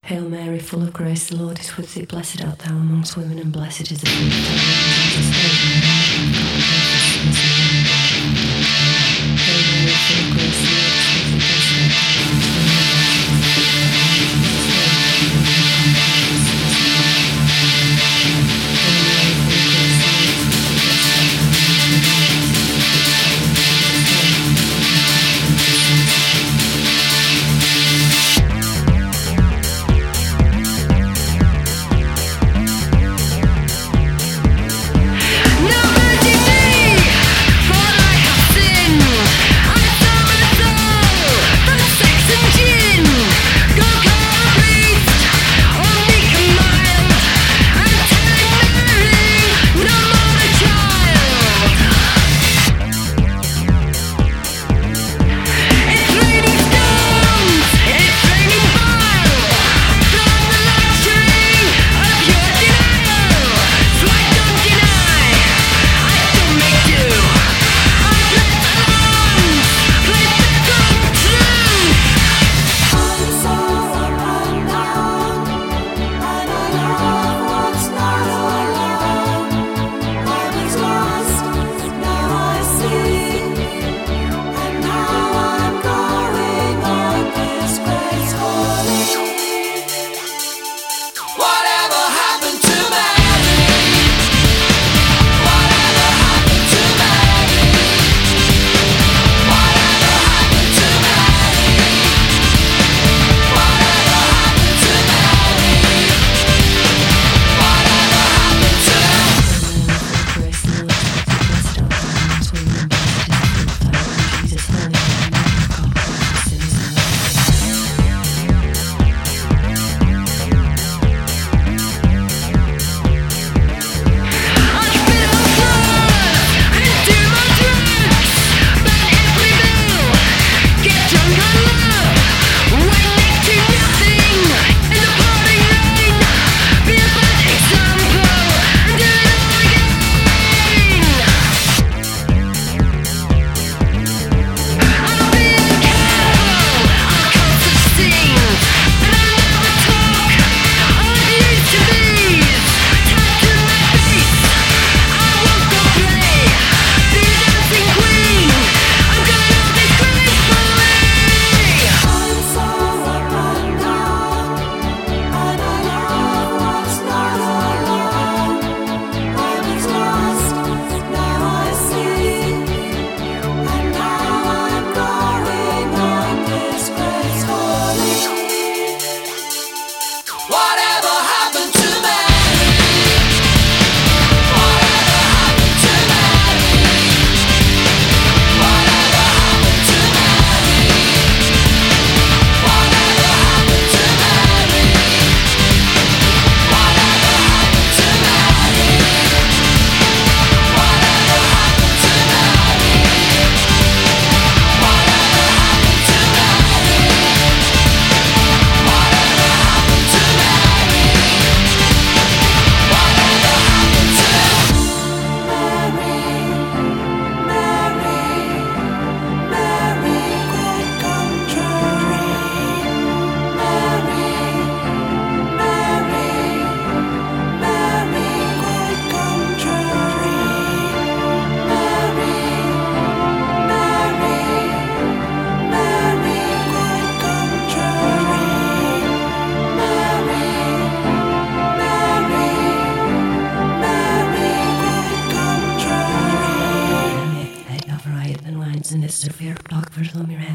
Hail Mary, full of grace, the Lord is with thee. Blessed art thou amongst women, and blessed is the fruit of thy womb, Jesus. Hail Mary, full of grace, the Lord is with thee. Blessed art thou amongst women, and blessed is the fruit of thy womb, Jesus.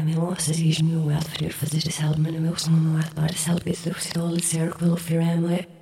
Circle of your family.